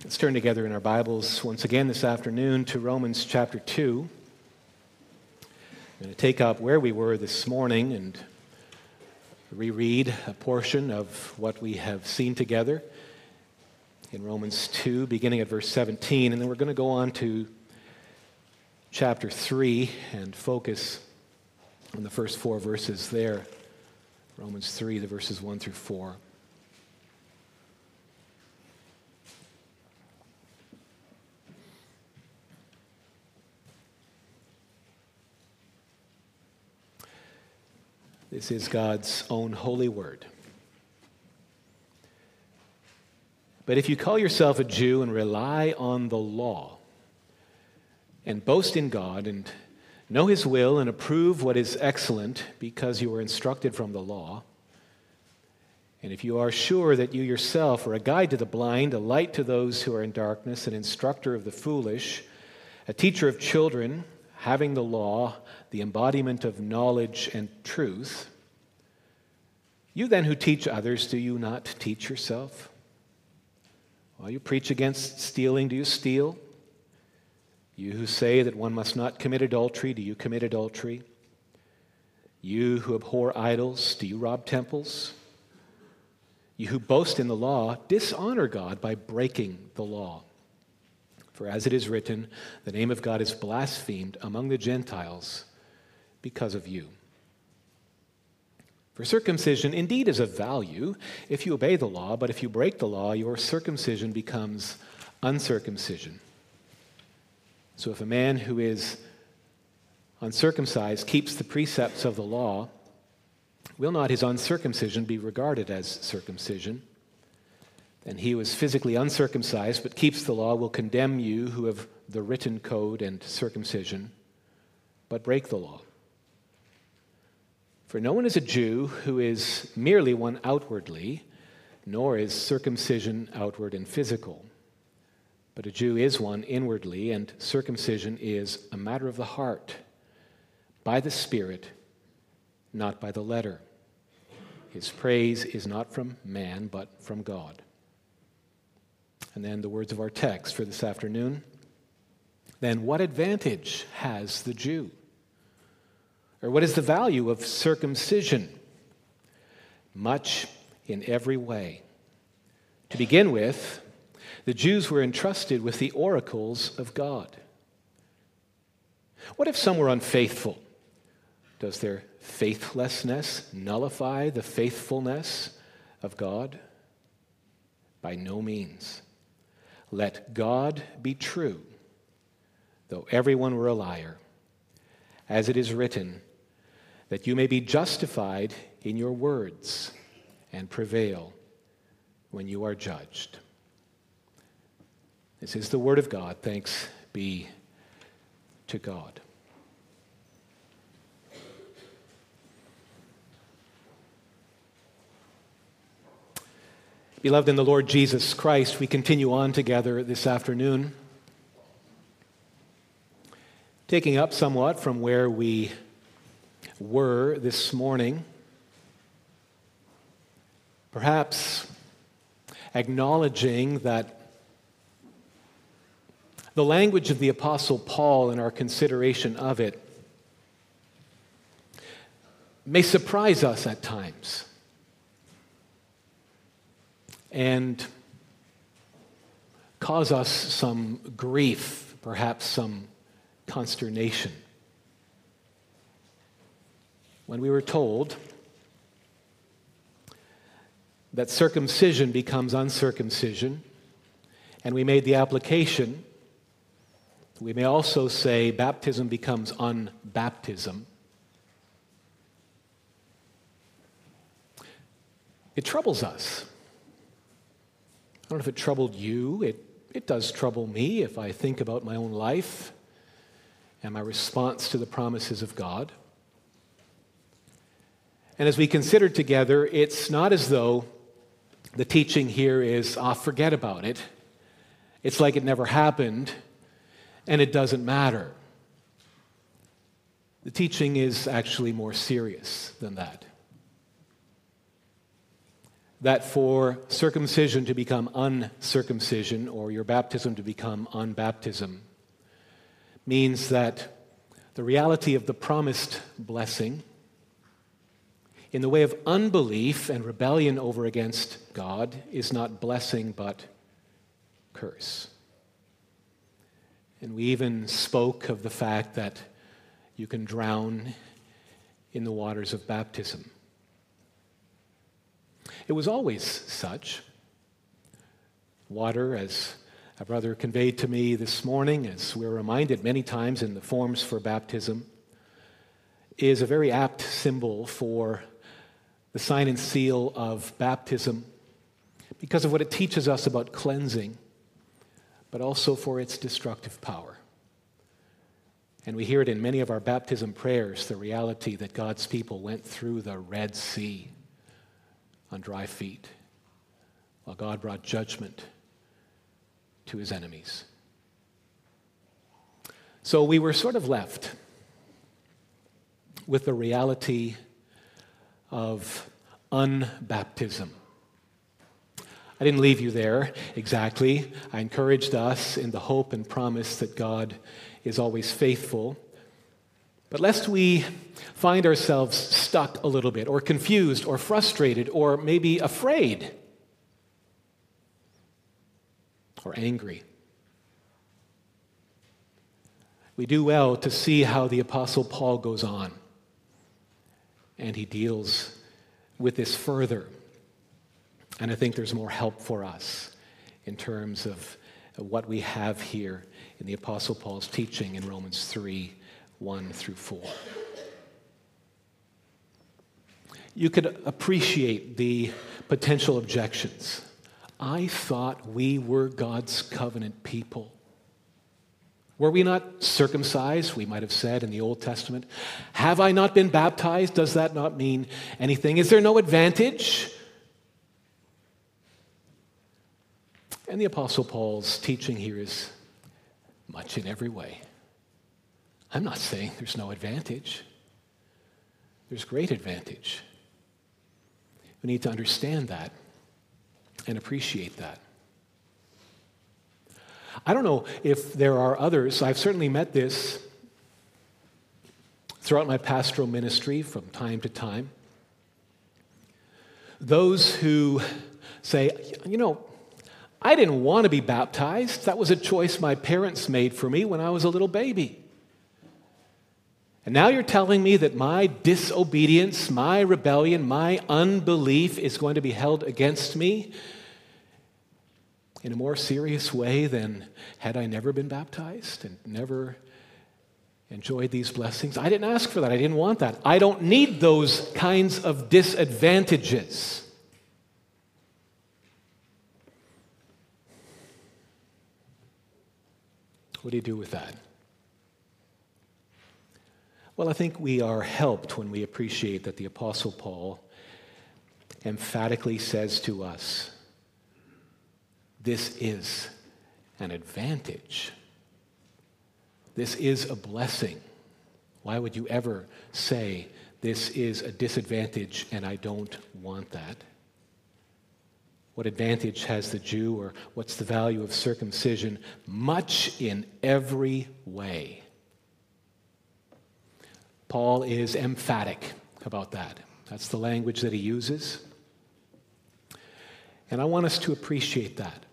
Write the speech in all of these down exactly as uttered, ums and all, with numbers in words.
Let's turn together in our Bibles once again this afternoon to Romans chapter two. I'm going to take up where we were this morning and reread a portion of what we have seen together in Romans two, beginning at verse seventeen, and then we're going to go on to chapter three and focus on the first four verses there. Romans three, the verses one through four. This is God's own holy word. But if you call yourself a Jew and rely on the law and boast in God and know His will and approve what is excellent because you were instructed from the law, and if you are sure that you yourself are a guide to the blind, a light to those who are in darkness, an instructor of the foolish, a teacher of children, having the law, the embodiment of knowledge and truth, you then who teach others, do you not teach yourself? While you preach against stealing, do you steal? You who say that one must not commit adultery, do you commit adultery? You who abhor idols, do you rob temples? You who boast in the law, dishonor God by breaking the law. For as it is written, the name of God is blasphemed among the Gentiles because of you. For circumcision indeed is of value if you obey the law, but if you break the law, your circumcision becomes uncircumcision. So if a man who is uncircumcised keeps the precepts of the law, will not his uncircumcision be regarded as circumcision? And he who is physically uncircumcised but keeps the law will condemn you who have the written code and circumcision, but break the law. For no one is a Jew who is merely one outwardly, nor is circumcision outward and physical. But a Jew is one inwardly, and circumcision is a matter of the heart, by the Spirit, not by the letter. His praise is not from man, but from God. And then the words of our text for this afternoon. Then what advantage has the Jew? Or what is the value of circumcision? Much in every way. To begin with, the Jews were entrusted with the oracles of God. What if some were unfaithful? Does their faithlessness nullify the faithfulness of God? By no means. Let God be true, though everyone were a liar. As it is written, that you may be justified in your words and prevail when you are judged. This is the word of God. Thanks be to God. Beloved in the Lord Jesus Christ, we continue on together this afternoon, taking up somewhat from where we were this morning, perhaps acknowledging that the language of the Apostle Paul in our consideration of it may surprise us at times and cause us some grief, perhaps some consternation. When we were told that circumcision becomes uncircumcision, and we made the application, we may also say baptism becomes unbaptism. It troubles us. I don't know if it troubled you. It, it does trouble me if I think about my own life and my response to the promises of God. And as we consider together, it's not as though the teaching here is, ah, forget about it. It's like it never happened, and it doesn't matter. The teaching is actually more serious than that. that for circumcision to become uncircumcision, or your baptism to become unbaptism, means that the reality of the promised blessing in the way of unbelief and rebellion over against God is not blessing but curse. And we even spoke of the fact that you can drown in the waters of baptism. It was always such. Water, as a brother conveyed to me this morning, as we're reminded many times in the forms for baptism, is a very apt symbol for the sign and seal of baptism because of what it teaches us about cleansing, but also for its destructive power. And we hear it in many of our baptism prayers, the reality that God's people went through the Red Sea on dry feet, while God brought judgment to his enemies. So we were sort of left with the reality of unbaptism. I didn't leave you there exactly. I encouraged us in the hope and promise that God is always faithful. But lest we find ourselves stuck a little bit, or confused, or frustrated, or maybe afraid, or angry, we do well to see how the Apostle Paul goes on, and he deals with this further. And I think there's more help for us in terms of what we have here in the Apostle Paul's teaching in Romans three, one through four. You could appreciate the potential objections. I thought we were God's covenant people. Were we not circumcised, we might have said in the Old Testament? Have I not been baptized? Does that not mean anything? Is there no advantage? And the Apostle Paul's teaching here is much in every way. I'm not saying there's no advantage. There's great advantage. We need to understand that and appreciate that. I don't know if there are others. I've certainly met this throughout my pastoral ministry from time to time. Those who say, you know, I didn't want to be baptized. That was a choice my parents made for me when I was a little baby. And now you're telling me that my disobedience, my rebellion, my unbelief is going to be held against me in a more serious way than had I never been baptized and never enjoyed these blessings? I didn't ask for that. I didn't want that. I don't need those kinds of disadvantages. What do you do with that? Well, I think we are helped when we appreciate that the Apostle Paul emphatically says to us, this is an advantage. This is a blessing. Why would you ever say this is a disadvantage and I don't want that? What advantage has the Jew, or what's the value of circumcision? Much in every way. Paul is emphatic about that. That's the language that he uses. And I want us to appreciate that.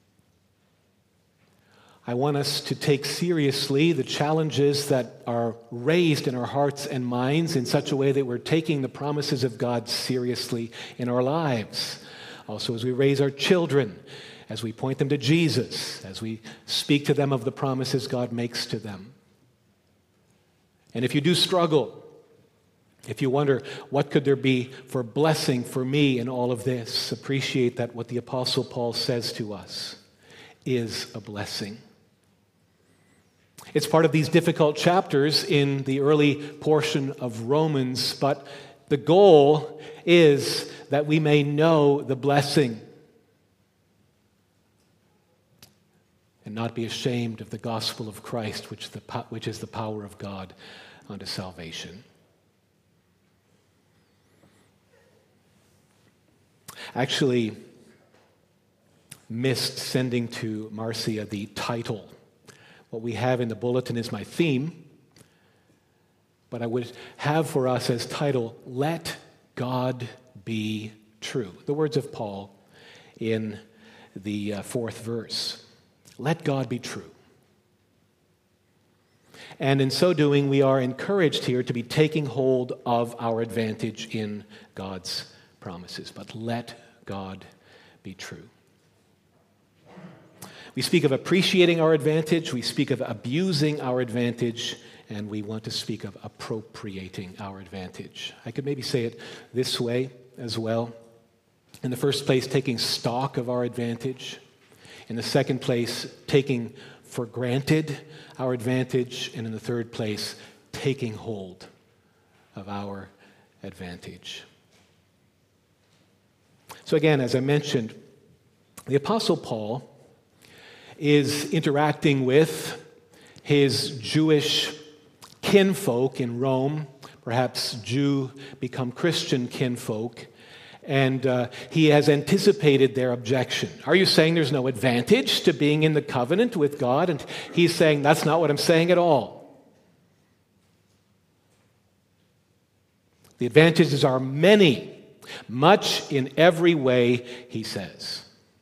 I want us to take seriously the challenges that are raised in our hearts and minds in such a way that we're taking the promises of God seriously in our lives. Also, as we raise our children, as we point them to Jesus, as we speak to them of the promises God makes to them. And if you do struggle, if you wonder, what could there be for blessing for me in all of this? Appreciate that what the Apostle Paul says to us is a blessing. It's part of these difficult chapters in the early portion of Romans, but the goal is that we may know the blessing and not be ashamed of the gospel of Christ, which, the, which is the power of God unto salvation. actually missed sending to Marcia the title. What we have in the bulletin is my theme, but I would have for us as title, Let God Be True. The words of Paul in the uh, fourth verse. Let God be true. And in so doing, we are encouraged here to be taking hold of our advantage in God's promises. But let God be true. We speak of appreciating our advantage, we speak of abusing our advantage, and we want to speak of appropriating our advantage. I could maybe say it this way as well. In the first place, taking stock of our advantage. In the second place, taking for granted our advantage. And in the third place, taking hold of our advantage. So again, as I mentioned, the Apostle Paul is interacting with his Jewish kinfolk in Rome, perhaps Jew become Christian kinfolk, and uh, he has anticipated their objection. Are you saying there's no advantage to being in the covenant with God? And he's saying, that's not what I'm saying at all. The advantages are many, much in every way, he says.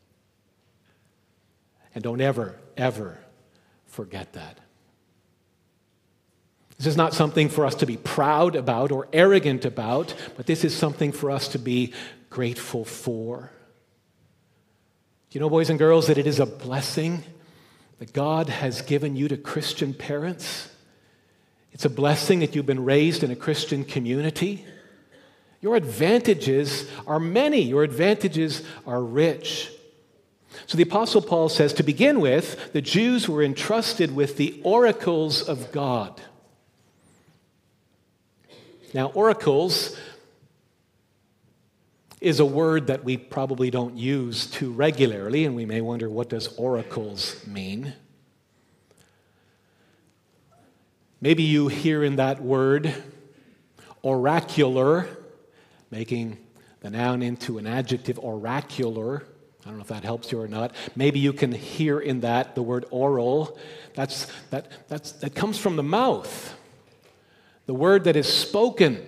And don't ever, ever forget that. This is not something for us to be proud about or arrogant about, but this is something for us to be grateful for. Do you know, boys and girls, that it is a blessing that God has given you to Christian parents? It's a blessing that you've been raised in a Christian community. Your advantages are many. Your advantages are rich. So the Apostle Paul says, to begin with, the Jews were entrusted with the oracles of God. Now, oracles is a word that we probably don't use too regularly, and we may wonder, what does oracles mean? Maybe you hear in that word oracular, making the noun into an adjective, oracular. I don't know if that helps you or not. Maybe you can hear in that the word oral. That's, that, that's, that comes from the mouth. The word that is spoken.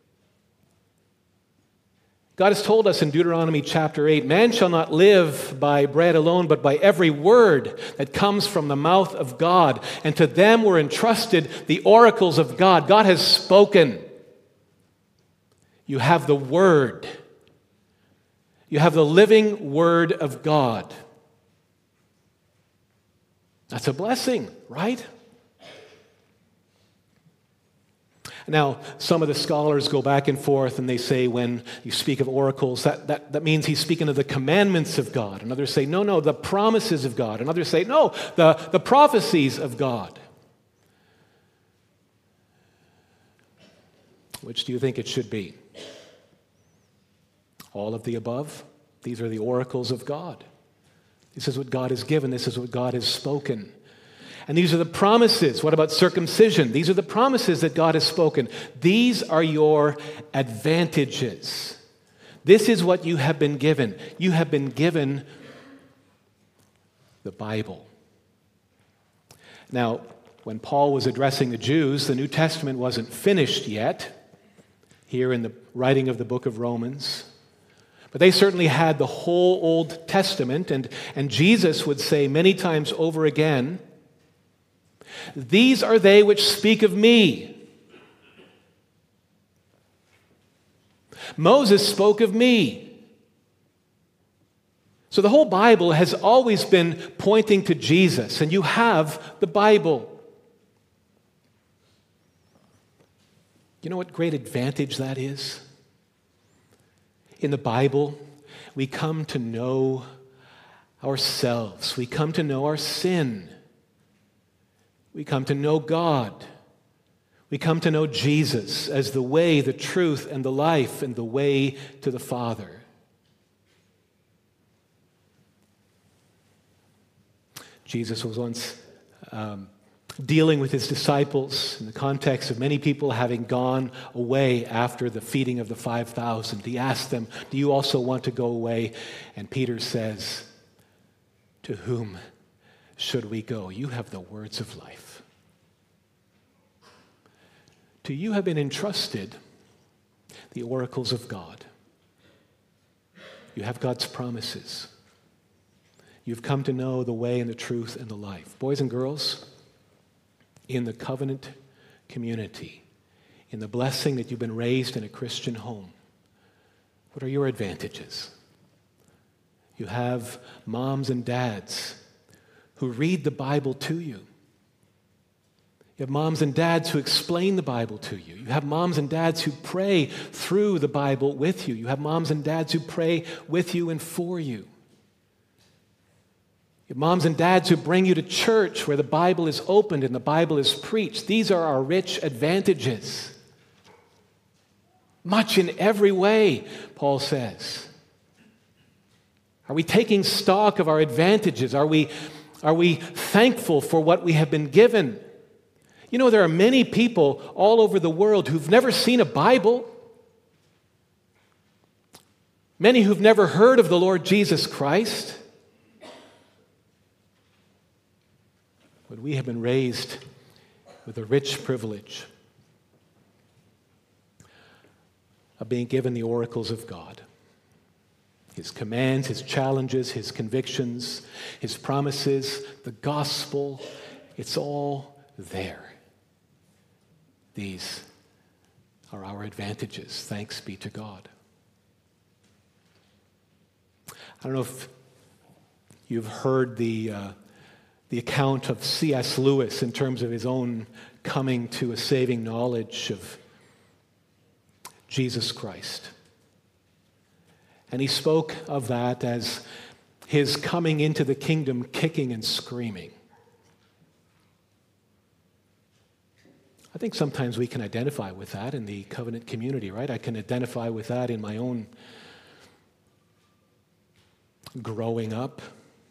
God has told us in Deuteronomy chapter eight, man shall not live by bread alone, but by every word that comes from the mouth of God. And to them were entrusted the oracles of God. God has spoken. You have the word. You have the living word of God. That's a blessing, right? Now, some of the scholars go back and forth and they say when you speak of oracles, that, that, that means he's speaking of the commandments of God. And others say, no, no, the promises of God. And others say, no, the, the prophecies of God. Which do you think it should be? All of the above? These are the oracles of God. This is what God has given. This is what God has spoken. And these are the promises. What about circumcision? These are the promises that God has spoken. These are your advantages. This is what you have been given. You have been given the Bible. Now, when Paul was addressing the Jews, the New Testament wasn't finished yet, here in the writing of the book of Romans. But they certainly had the whole Old Testament, and, and Jesus would say many times over again, these are they which speak of me. Moses spoke of me. So the whole Bible has always been pointing to Jesus, and you have the Bible. You know what great advantage that is? In the Bible, we come to know ourselves. We come to know our sin. We come to know God. We come to know Jesus as the way, the truth, and the life, and the way to the Father. Jesus was once um, dealing with his disciples in the context of many people having gone away after the feeding of the five thousand. He asked them, do you also want to go away? And Peter says, to whom should we go? You have the words of life. To you have been entrusted the oracles of God. You have God's promises. You've come to know the way and the truth and the life. Boys and girls, in the covenant community, in the blessing that you've been raised in a Christian home, what are your advantages? You have moms and dads who read the Bible to you. You have moms and dads who explain the Bible to you. You have moms and dads who pray through the Bible with you. You have moms and dads who pray with you and for you. You have moms and dads who bring you to church where the Bible is opened and the Bible is preached. These are our rich advantages. Much in every way, Paul says. Are we taking stock of our advantages? Are we, are we thankful for what we have been given? You know, there are many people all over the world who've never seen a Bible. Many who've never heard of the Lord Jesus Christ. But we have been raised with a rich privilege of being given the oracles of God. His commands, His challenges, His convictions, His promises, the gospel, it's all there. These are our advantages. Thanks be to God. I don't know if you've heard the uh, the account of C S Lewis in terms of his own coming to a saving knowledge of Jesus Christ. And he spoke of that as his coming into the kingdom kicking and screaming. I think sometimes we can identify with that in the covenant community, right? I can identify with that in my own growing up,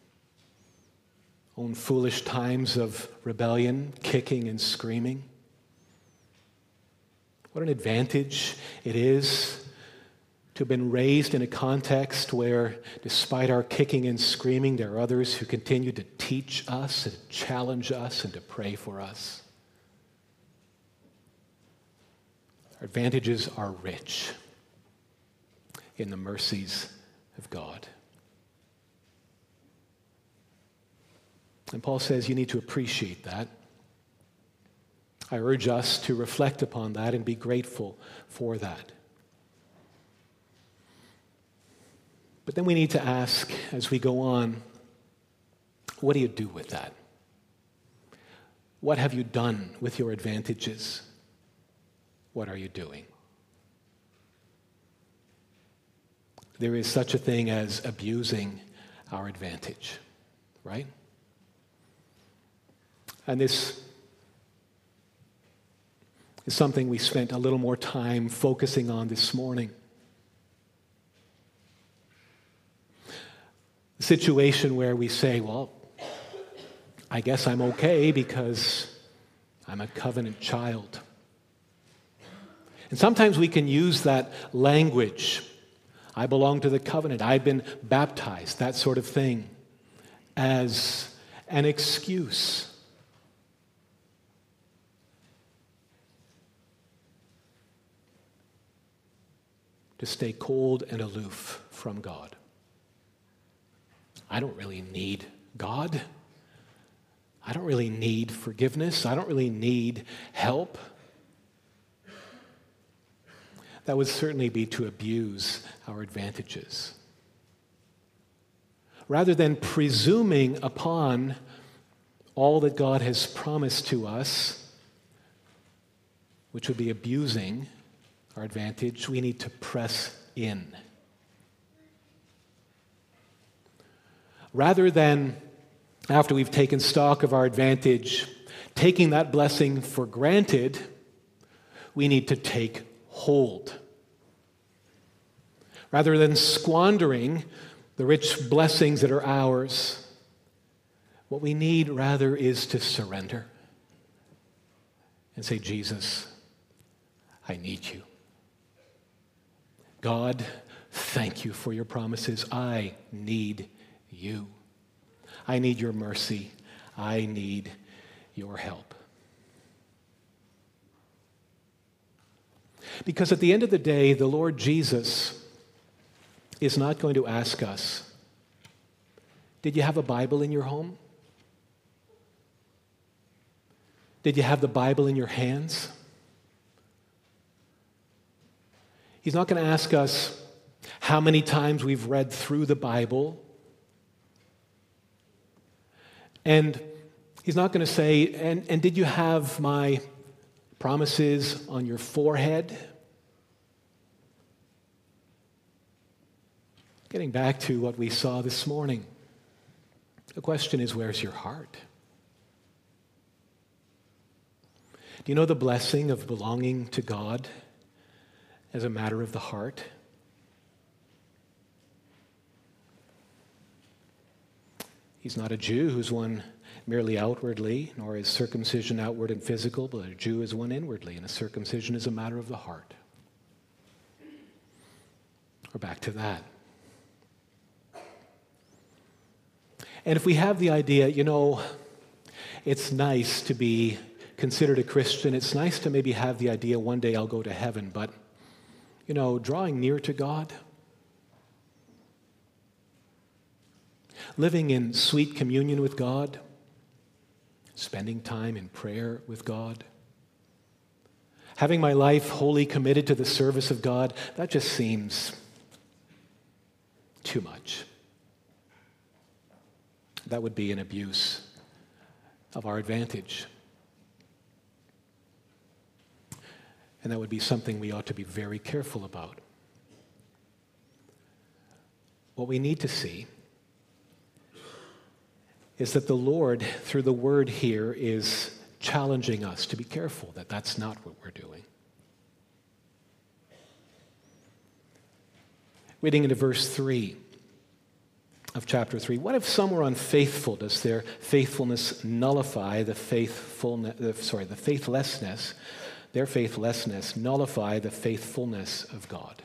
own foolish times of rebellion, kicking and screaming. What an advantage it is to have been raised in a context where, despite our kicking and screaming, there are others who continue to teach us and challenge us and to pray for us. Our advantages are rich in the mercies of God. And Paul says you need to appreciate that. I urge us to reflect upon that and be grateful for that. But then we need to ask, as we go on, what do you do with that? What have you done with your advantages? What are you doing? There is such a thing as abusing our advantage, right? And this is something we spent a little more time focusing on this morning. The situation where we say, well, I guess I'm okay because I'm a covenant child. And sometimes we can use that language, I belong to the covenant, I've been baptized, that sort of thing, as an excuse. To stay cold and aloof from God. I don't really need God. I don't really need forgiveness. I don't really need help. That would certainly be to abuse our advantages. Rather than presuming upon all that God has promised to us, which would be abusing our advantage, we need to press in. Rather than, after we've taken stock of our advantage, taking that blessing for granted, we need to take hold. Rather than squandering the rich blessings that are ours, what we need rather is to surrender. and say, Jesus, I need you. God, thank you for your promises. I need you. I need your mercy. I need your help. Because at the end of the day, the Lord Jesus is not going to ask us, did you have a Bible in your home? Did you have the Bible in your hands? He's not going to ask us how many times we've read through the Bible. And he's not going to say, and, and did you have my promises on your forehead? Getting back to what we saw this morning, the question is, where's your heart? Do you know the blessing of belonging to God as a matter of the heart? He's not a Jew who's one merely outwardly, nor is circumcision outward and physical, but a Jew is one inwardly, and a circumcision is a matter of the heart. We're back to that. And if we have the idea, you know, it's nice to be considered a Christian, it's nice to maybe have the idea one day I'll go to heaven, but, you know, drawing near to God, living in sweet communion with God, spending time in prayer with God, having my life wholly committed to the service of God, that just seems too much. That would be an abuse of our advantage. And that would be something we ought to be very careful about. What we need to see is that the Lord, through the word here, is challenging us to be careful that that's not what we're doing. Reading into verse three of chapter three, what if some were unfaithful? Does their faithfulness nullify the faithfulness, sorry, the faithlessness, their faithlessness nullify the faithfulness of God?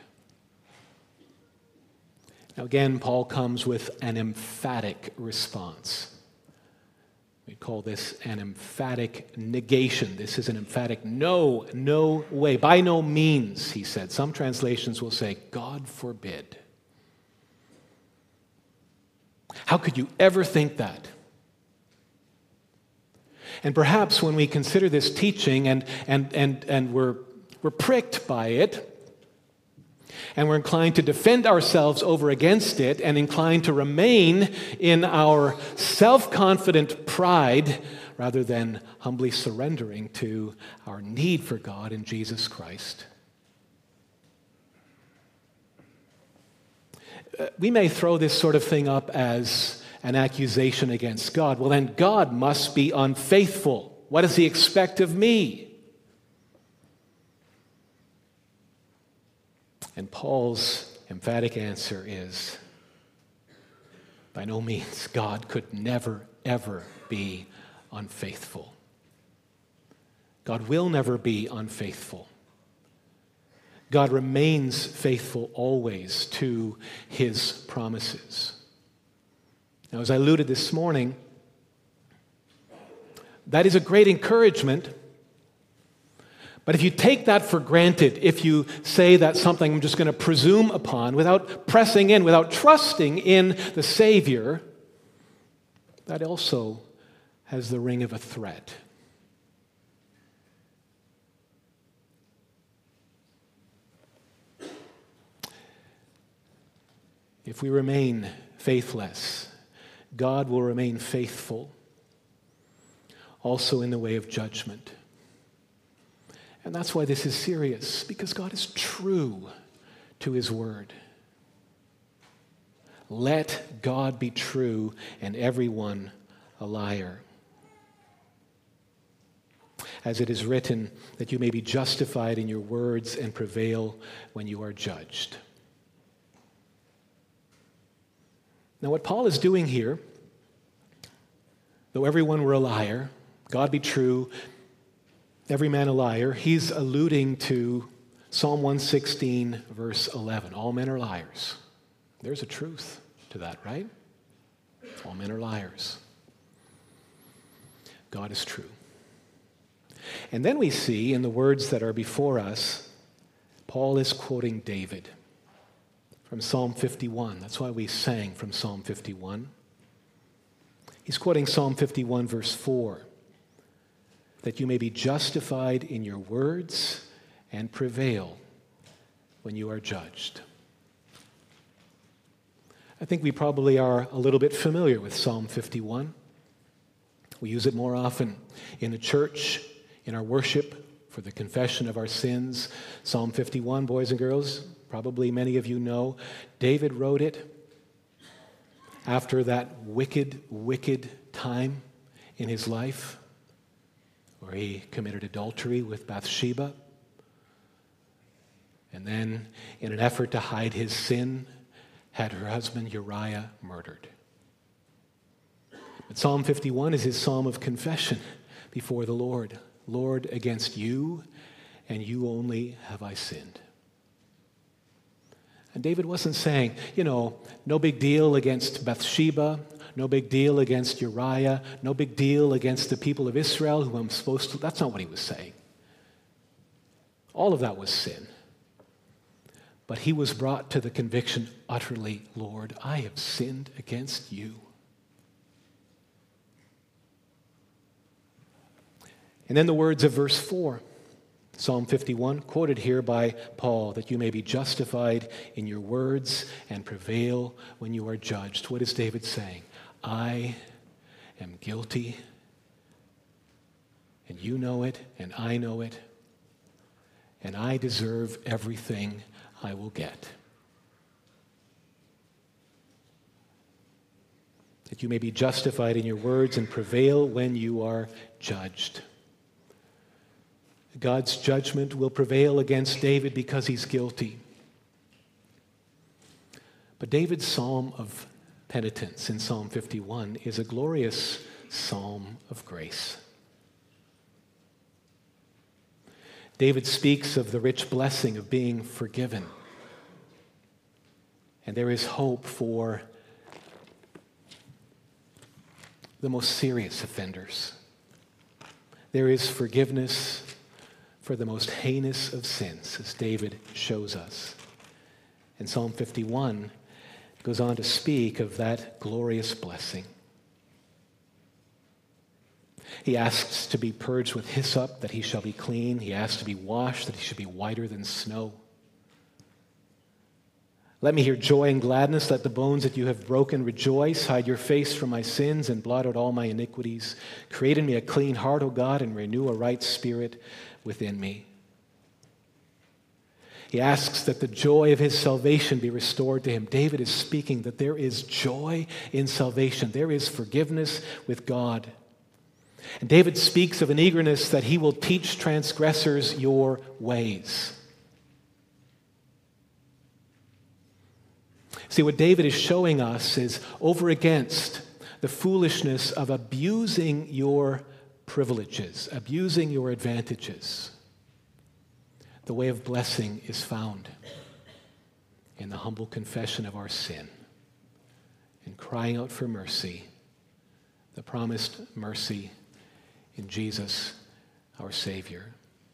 Now again, Paul comes with an emphatic response. We call this an emphatic negation. This is an emphatic no, no way, by no means, he said. Some translations will say, God forbid. How could you ever think that? And perhaps when we consider this teaching and, and, and, and we're, we're pricked by it, and we're inclined to defend ourselves over against it, and inclined to remain in our self-confident pride rather than humbly surrendering to our need for God in Jesus Christ, we may throw this sort of thing up as an accusation against God. Well, then God must be unfaithful. What does he expect of me? And Paul's emphatic answer is, by no means, God could never, ever be unfaithful. God will never be unfaithful. God remains faithful always to his promises. Now, as I alluded this morning, that is a great encouragement. But if you take that for granted, if you say that's something I'm just going to presume upon without pressing in, without trusting in the Savior, that also has the ring of a threat. If we remain faithless, God will remain faithful, also in the way of judgment. And that's why this is serious, because God is true to his word. Let God be true and everyone a liar. As it is written, that you may be justified in your words and prevail when you are judged. Now, what Paul is doing here, though everyone were a liar, God be true, every man a liar, he's alluding to Psalm one sixteen, verse eleven. All men are liars. There's a truth to that, right? All men are liars. God is true. And then we see in the words that are before us, Paul is quoting David from Psalm fifty-one. That's why we sang from Psalm fifty-one. He's quoting Psalm fifty-one, verse four, that you may be justified in your words and prevail when you are judged. I think we probably are a little bit familiar with Psalm fifty-one. We use it more often in the church, in our worship, for the confession of our sins. Psalm fifty-one, boys and girls, probably many of you know, David wrote it after that wicked, wicked time in his life where he committed adultery with Bathsheba. And then, in an effort to hide his sin, had her husband Uriah murdered. But Psalm fifty-one is his psalm of confession before the Lord. Lord, against you and you only have I sinned. And David wasn't saying, you know, no big deal against Bathsheba, no big deal against Uriah, no big deal against the people of Israel who I'm supposed to. That's not what he was saying. All of that was sin. But he was brought to the conviction, utterly, Lord, I have sinned against you. And then the words of verse four, Psalm fifty-one, quoted here by Paul, that you may be justified in your words and prevail when you are judged. What is David saying? I am guilty, and you know it, and I know it, and I deserve everything I will get. That you may be justified in your words and prevail when you are judged. God's judgment will prevail against David because he's guilty. But David's psalm of penitence in Psalm fifty-one is a glorious psalm of grace. David speaks of the rich blessing of being forgiven. And there is hope for the most serious offenders. There is forgiveness for the most heinous of sins, as David shows us. And Psalm fifty-one goes on to speak of that glorious blessing. He asks to be purged with hyssop, that he shall be clean. He asks to be washed, that he should be whiter than snow. Let me hear joy and gladness. Let the bones that you have broken rejoice. Hide your face from my sins and blot out all my iniquities. Create in me a clean heart, O God, and renew a right spirit within me. He asks that the joy of his salvation be restored to him. David is speaking that there is joy in salvation. There is forgiveness with God. And David speaks of an eagerness that he will teach transgressors your ways. See, what David is showing us is over against the foolishness of abusing your privileges, abusing your advantages. The way of blessing is found in the humble confession of our sin and crying out for mercy, the promised mercy in Jesus, our Savior.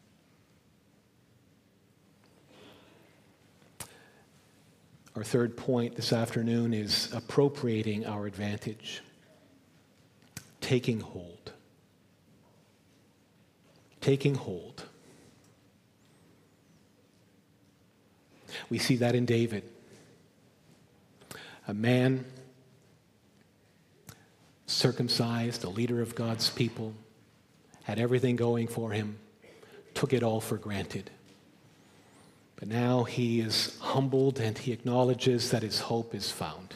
Our third point this afternoon is appropriating our advantage, taking hold. Taking hold. We see that in David, a man circumcised, a leader of God's people, had everything going for him, took it all for granted. But now he is humbled and he acknowledges that his hope is found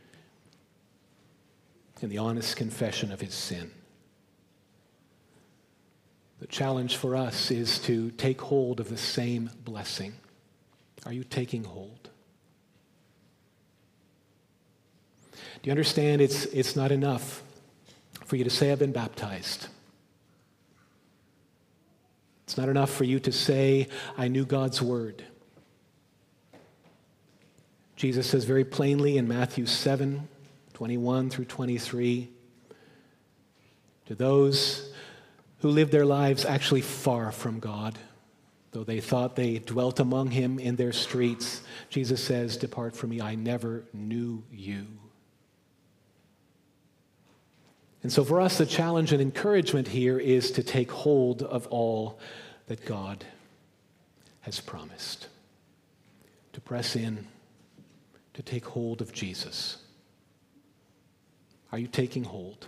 in the honest confession of his sin. The challenge for us is to take hold of the same blessing. Are you taking hold? Do you understand it's, it's not enough for you to say, I've been baptized? It's not enough for you to say, I knew God's word. Jesus says very plainly in Matthew seven, twenty-one through twenty-three, to those who lived their lives actually far from God, though they thought they dwelt among him in their streets, Jesus says, depart from me, I never knew you. And so for us, the challenge and encouragement here is to take hold of all that God has promised. To press in, to take hold of Jesus. Are you taking hold?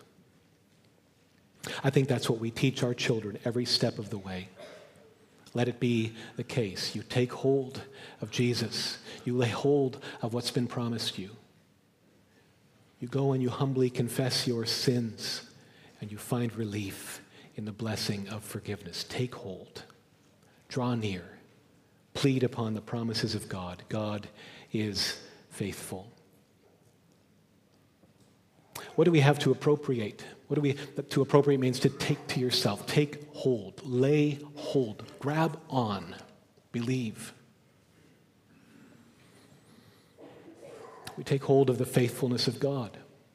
I think that's what we teach our children every step of the way. Let it be the case. You take hold of Jesus. You lay hold of what's been promised you. You go and you humbly confess your sins, and you find relief in the blessing of forgiveness. Take hold. Draw near. Plead upon the promises of God. God is faithful. What do we have to appropriate? What do we, to appropriate means to take to yourself. Take hold. Lay hold. Grab on. Believe. We take hold of the faithfulness of God.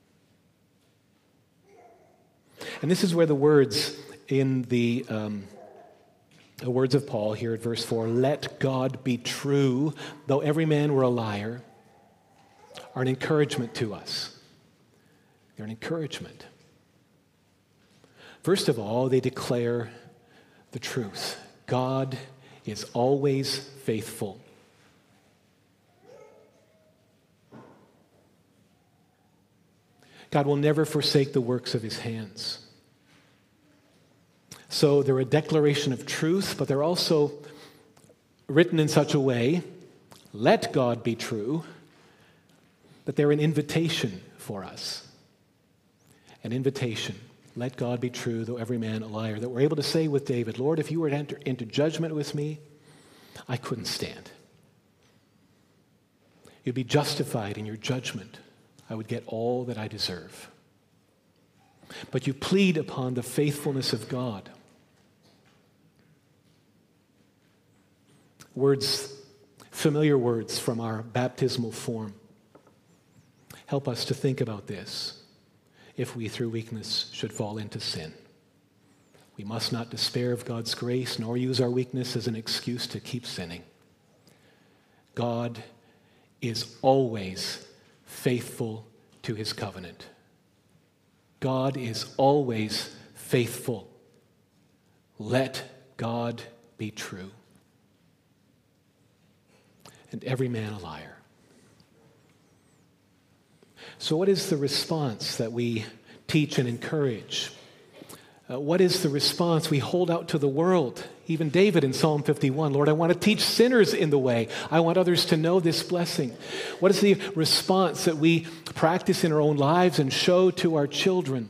And this is where the words in the, um, the words of Paul here at verse four, let God be true, though every man were a liar, are an encouragement to us. They're an encouragement. First of all, they declare the truth. God is always faithful. God will never forsake the works of his hands. So they're a declaration of truth, but they're also written in such a way, let God be true, that they're an invitation for us. An invitation. Let God be true, though every man a liar. That we're able to say with David, Lord, if you were to enter into judgment with me, I couldn't stand. You'd be justified in your judgment. I would get all that I deserve. But you plead upon the faithfulness of God. Words, familiar words from our baptismal form. Help us to think about this if we through weakness should fall into sin. We must not despair of God's grace, nor use our weakness as an excuse to keep sinning. God is always faithful to his covenant. God is always faithful. Let God be true. And every man a liar. So what is the response that we teach and encourage? Uh, what is the response we hold out to the world? Even David in Psalm fifty-one, Lord, I want to teach sinners in the way. I want others to know this blessing. What is the response that we practice in our own lives and show to our children?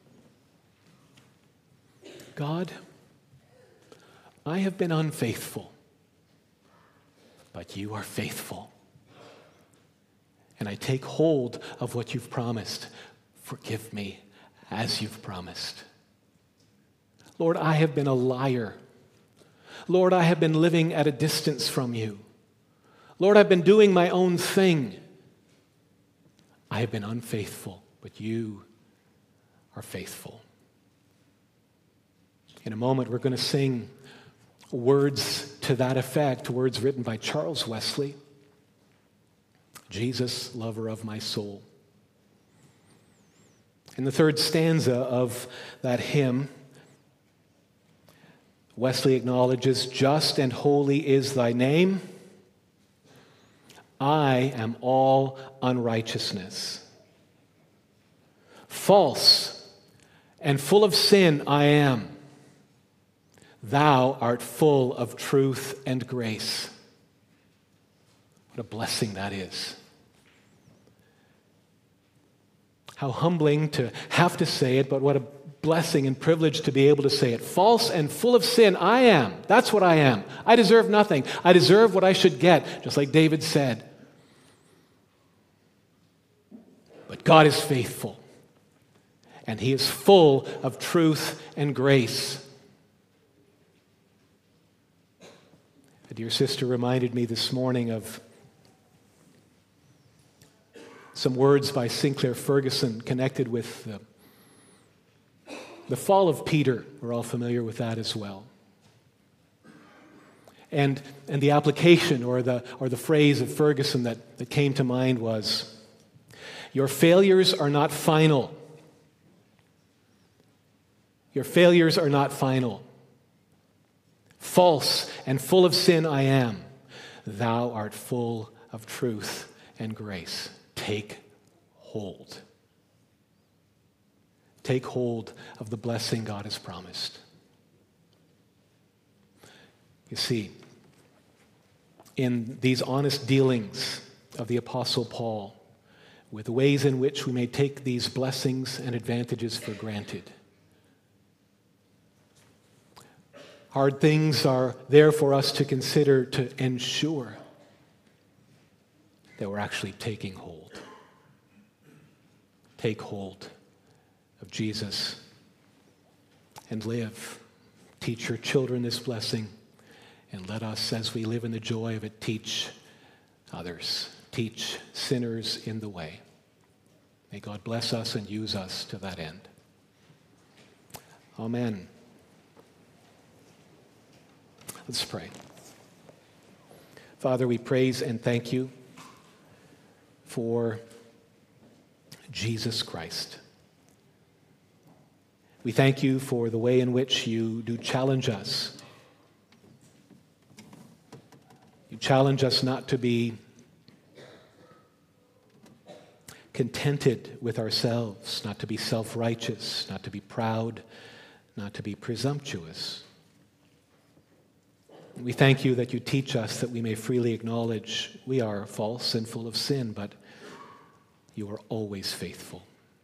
God, I have been unfaithful, but you are faithful. And I take hold of what you've promised. Forgive me as you've promised. Lord, I have been a liar. Lord, I have been living at a distance from you. Lord, I've been doing my own thing. I have been unfaithful, but you are faithful. In a moment, we're going to sing words to that effect, words written by Charles Wesley. Jesus, lover of my soul. In the third stanza of that hymn, Wesley acknowledges, just and holy is thy name. I am all unrighteousness. False and full of sin I am. Thou art full of truth and grace. What a blessing that is. How humbling to have to say it, but what a blessing and privilege to be able to say it. False and full of sin, I am. That's what I am. I deserve nothing. I deserve what I should get, just like David said. But God is faithful, and he is full of truth and grace. A dear sister reminded me this morning of some words by Sinclair Ferguson connected with the, the fall of Peter. We're all familiar with that as well. And, and the application or the, or the phrase of Ferguson that, that came to mind was, your failures are not final. Your failures are not final. False and full of sin I am. Thou art full of truth and grace. Take hold. Take hold of the blessing God has promised. You see, in these honest dealings of the Apostle Paul with the ways in which we may take these blessings and advantages for granted, hard things are there for us to consider to ensure that we're actually taking hold. Take hold of Jesus and live. Teach your children this blessing, and let us, as we live in the joy of it, teach others. Teach sinners in the way. May God bless us and use us to that end. Amen. Let's pray. Father, we praise and thank you for Jesus Christ. We thank you for the way in which you do challenge us. You challenge us not to be contented with ourselves, not to be self-righteous, not to be proud, not to be presumptuous. We thank you that you teach us that we may freely acknowledge we are false and full of sin, but you are always faithful.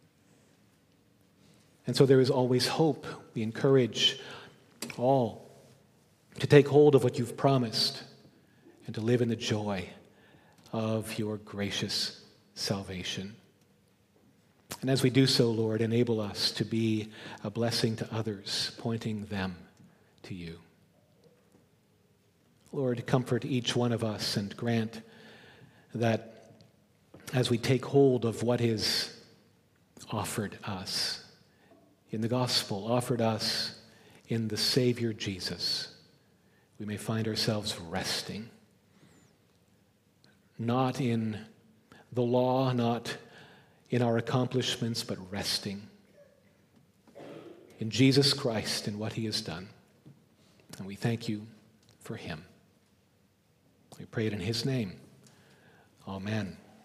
And so there is always hope. We encourage all to take hold of what you've promised and to live in the joy of your gracious salvation. And as we do so, Lord, enable us to be a blessing to others, pointing them to you. Lord, comfort each one of us and grant that as we take hold of what is offered us in the gospel, offered us in the Savior Jesus, we may find ourselves resting, not in the law, not in our accomplishments, but resting in Jesus Christ and what he has done. And we thank you for him. We pray it in his name. Amen.